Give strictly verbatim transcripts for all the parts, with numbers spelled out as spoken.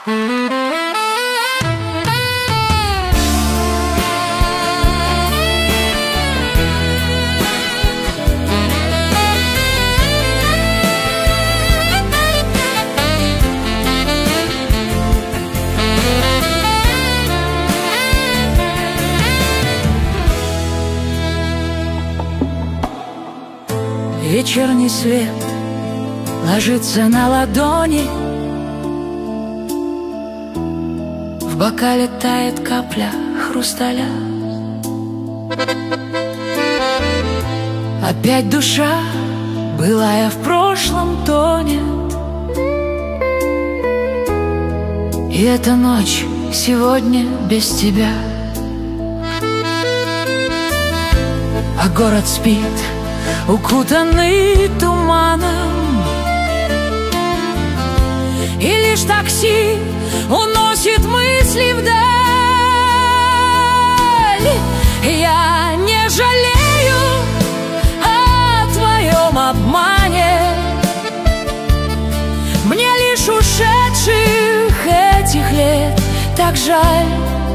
Вечерний свет ложится на ладони, в бокале тает капля хрусталя. Опять душа, былая в прошлом, тонет, и эта ночь сегодня без тебя. А город спит, укутанный туманом, и лишь такси уносит мысли вдаль. Я не жалею о твоем обмане, мне лишь ушедших этих лет так жаль.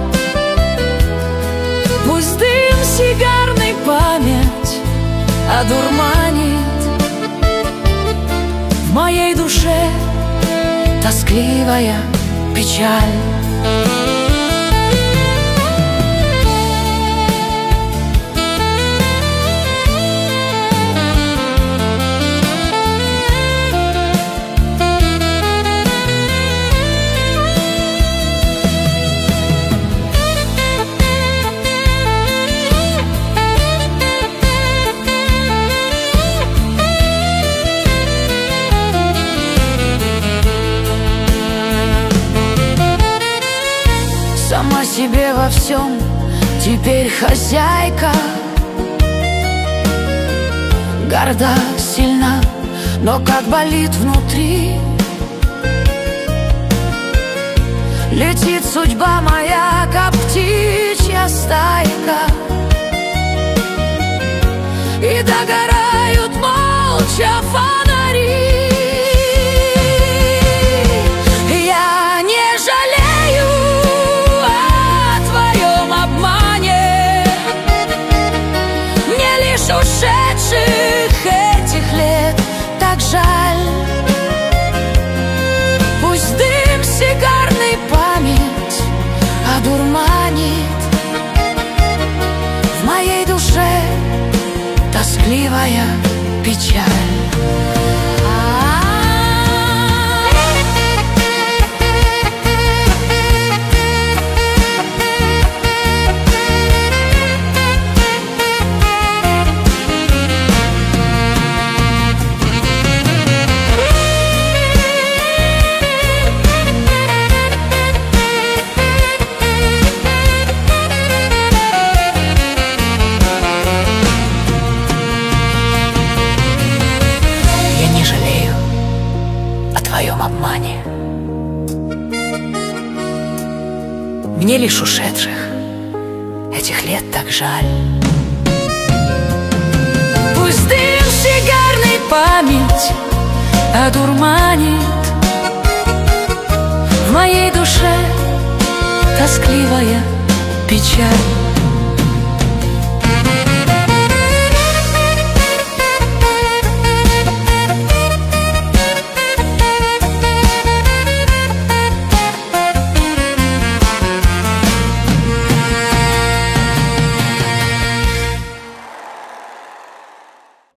Пусть дым сигарный память одурманит, в моей душе тоскливая печаль. Сама себе во всем теперь хозяйка, горда, сильна, но как болит внутри. Летит судьба моя, как птичья стайка, и догорают молча фонари. Я не жалею ушедших этих лет так жаль. Пусть дым сигарный память одурманит, в моей душе тоскливая печаль. Обмане. Мне лишь ушедших этих лет так жаль. Пусть дым сигарный память одурманит, в моей душе тоскливая печаль.